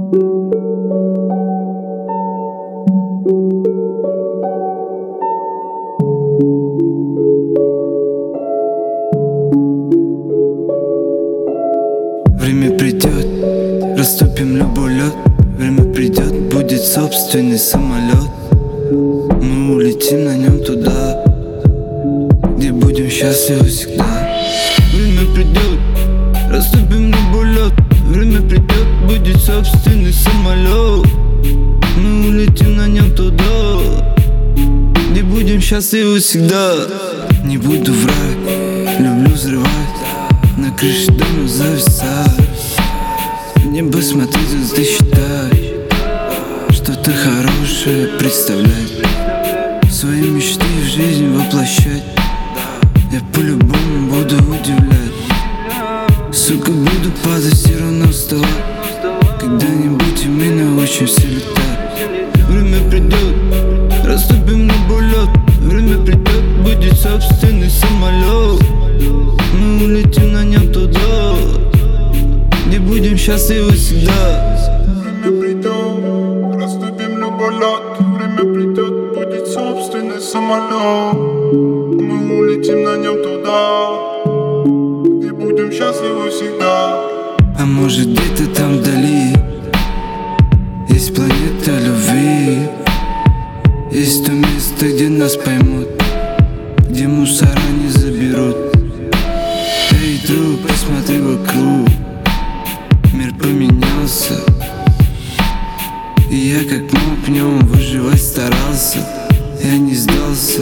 Время придет, растопим любой лед. Время придет, будет собственный самолет. Мы улетим на нем туда, где будем счастливы всегда. Время придет, растопим любой лед. Время придет, будет собственный самолет. Мы улетим на нем туда, где будем счастливы всегда. Не буду врать, люблю взрывать, на крыше дома зависать, в небо смотреть, звезды считать, что-то хорошее представлять, свои мечты в жизнь воплощать. Я по-любому буду удивлять. Сука, буду падать, все равно вставать. Когда-нибудь и мы научимся летать. Время придет, растопим любой лед. Время придет, будет собственный самолет. Мы улетим на нем туда, где будем счастливы всегда. Время придет, растопим любой лед. Время придет, будет собственный самолет. Мы улетим на нем туда, где будем счастливы всегда. А может где-то там вдали есть планета любви, есть то место, где нас поймут, где мусора не заберут. Эй, друг, посмотри вокруг, мир поменялся, и я как мог в нем выживать старался. Я не сдался.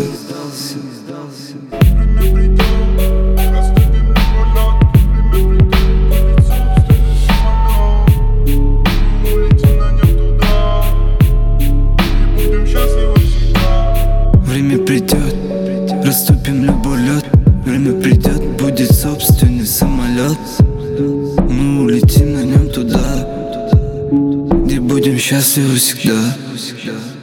Время придет, растопим любой лед. Время придет, будет собственный самолет. Мы улетим на нем туда, где будем счастливы всегда. Время придет, растопим любой лед. Время придет, будет собственный самолет. Мы улетим на нем туда, где будем счастливы всегда.